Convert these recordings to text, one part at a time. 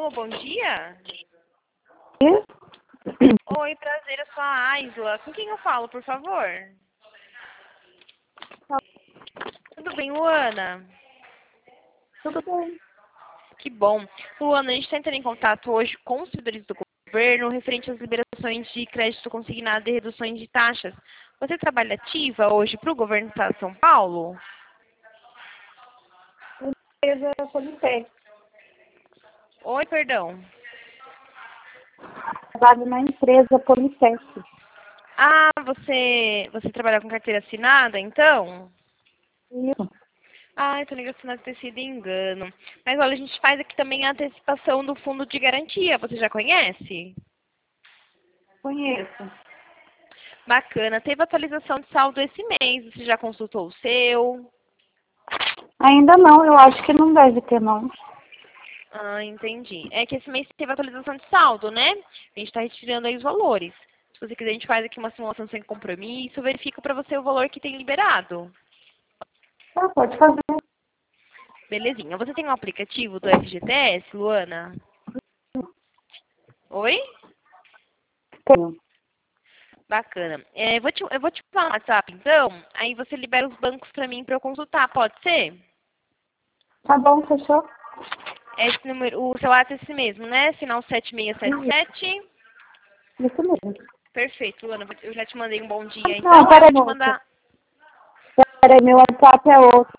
bom dia. Oi? Oi, prazer, eu sou a Aisla. Com quem eu falo, por favor? Tudo bem, Luana? Tudo bem. Que bom. Luana, a gente está entrando em contato hoje com os servidores do governo referente às liberações de crédito consignado e reduções de taxas. Você trabalha ativa hoje para o governo do Estado de São Paulo? Empresa Politec. Oi, perdão. Trabalho na empresa Politec. Ah, você trabalha com carteira assinada, então? Isso. Ah, então ligação deve ter sido engano. Mas olha, a gente faz aqui também a antecipação do fundo de garantia. Você já conhece? Conheço. Bacana. Teve atualização de saldo esse mês. Você já consultou o seu? Ainda não, eu acho que não deve ter, não. Ah, entendi. É que esse mês teve atualização de saldo, né? A gente está retirando aí os valores. Se você quiser, a gente faz aqui uma simulação sem compromisso, verifica para você o valor que tem liberado. Tá, pode fazer. Belezinha. Você tem um aplicativo do FGTS, Luana? Oi? Tenho. Bacana. Eu vou te falar no WhatsApp, então. Aí você libera os bancos para mim para eu consultar, pode ser? Tá bom, fechou? Esse número, o seu WhatsApp é esse mesmo, né? Final 7677. Isso mesmo. Perfeito, Luana. Eu já te mandei um bom dia, Não, então. Eu vou peraí, te moça. mandar. Peraí, meu WhatsApp é outro.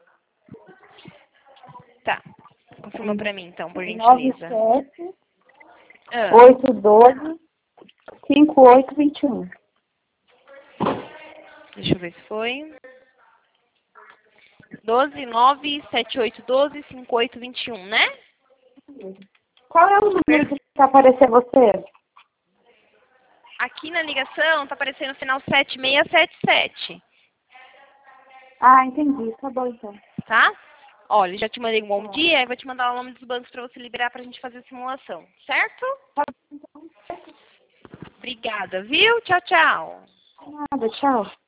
Tá. Confirma para mim, então, por gentileza. 97 Ah, 812 5821. deixa eu ver se foi. 12978125821, né? Qual é o número que tá aparecendo você? Aqui na ligação tá aparecendo o final 7677, Ah, entendi. Tá bom, então. tá? Olha, já te mandei um bom dia e vou te mandar o nome dos bancos para você liberar pra gente fazer a simulação, certo? Tá Obrigada, viu? Tchau, tchau. bom, nada, tchau.